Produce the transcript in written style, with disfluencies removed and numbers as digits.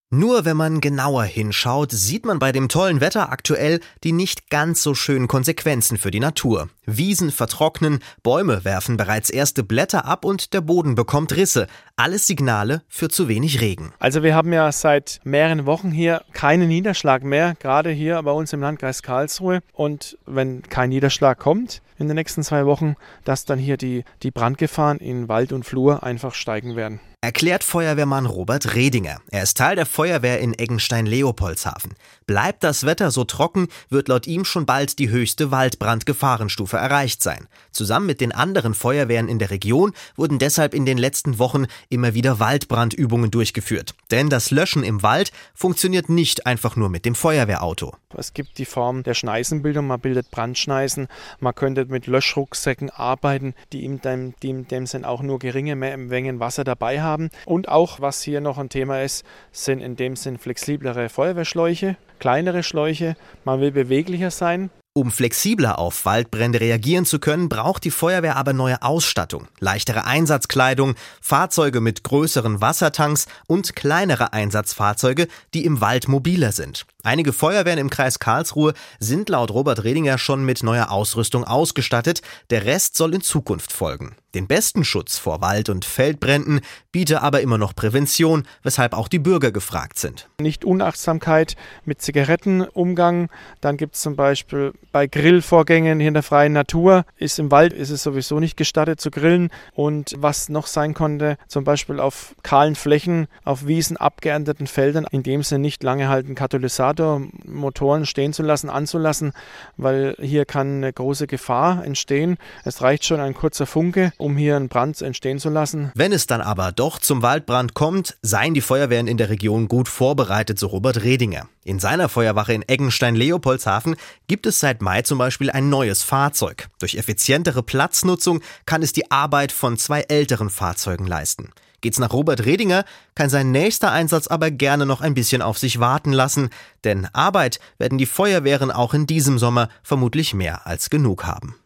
Nur wenn man genauer hinschaut, sieht man bei dem tollen Wetter aktuell die nicht ganz so schönen Konsequenzen für die Natur. Wiesen vertrocknen, Bäume werfen bereits erste Blätter ab und der Boden bekommt Risse. Alles Signale für zu wenig Regen. Also wir haben ja seit mehreren Wochen hier keinen Niederschlag mehr, gerade hier bei uns im Landkreis Karlsruhe. Und wenn kein Niederschlag kommt in den nächsten 2 Wochen, dass dann hier die Brandgefahren in Wald und Flur einfach steigen werden. Erklärt Feuerwehrmann Robert Redinger. Er ist Teil der Feuerwehr in Eggenstein-Leopoldshafen. Bleibt das Wetter so trocken, wird laut ihm schon bald die höchste Waldbrandgefahrenstufe erreicht sein. Zusammen mit den anderen Feuerwehren in der Region wurden deshalb in den letzten Wochen immer wieder Waldbrandübungen durchgeführt. Denn das Löschen im Wald funktioniert nicht einfach nur mit dem Feuerwehrauto. Es gibt die Form der Schneißenbildung, man bildet Brandschneisen, man könnte mit Löschrucksäcken arbeiten, die in dem Sinn auch nur geringe Mengen Wasser dabei haben. Und auch, was hier noch ein Thema ist, sind in dem Sinn flexiblere Feuerwehrschläuche, kleinere Schläuche, man will beweglicher sein. Um flexibler auf Waldbrände reagieren zu können, braucht die Feuerwehr aber neue Ausstattung, leichtere Einsatzkleidung, Fahrzeuge mit größeren Wassertanks und kleinere Einsatzfahrzeuge, die im Wald mobiler sind. Einige Feuerwehren im Kreis Karlsruhe sind laut Robert Redinger schon mit neuer Ausrüstung ausgestattet, der Rest soll in Zukunft folgen. Den besten Schutz vor Wald- und Feldbränden biete aber immer noch Prävention, weshalb auch die Bürger gefragt sind. Nicht Unachtsamkeit mit Zigarettenumgang, dann gibt es zum Beispiel bei Grillvorgängen hier in der freien Natur, im Wald ist es sowieso nicht gestattet zu grillen. Und was noch sein konnte, zum Beispiel auf kahlen Flächen, auf Wiesen, abgeernteten Feldern, in dem Sinne nicht lange halten Katalysatormotoren stehen zu lassen, anzulassen, weil hier kann eine große Gefahr entstehen. Es reicht schon ein kurzer Funke, um hier einen Brand entstehen zu lassen. Wenn es dann aber doch zum Waldbrand kommt, seien die Feuerwehren in der Region gut vorbereitet, so Robert Redinger. In seiner Feuerwache in Eggenstein-Leopoldshafen gibt es seit Mai zum Beispiel ein neues Fahrzeug. Durch effizientere Platznutzung kann es die Arbeit von 2 älteren Fahrzeugen leisten. Geht's nach Robert Redinger, kann sein nächster Einsatz aber gerne noch ein bisschen auf sich warten lassen, denn Arbeit werden die Feuerwehren auch in diesem Sommer vermutlich mehr als genug haben.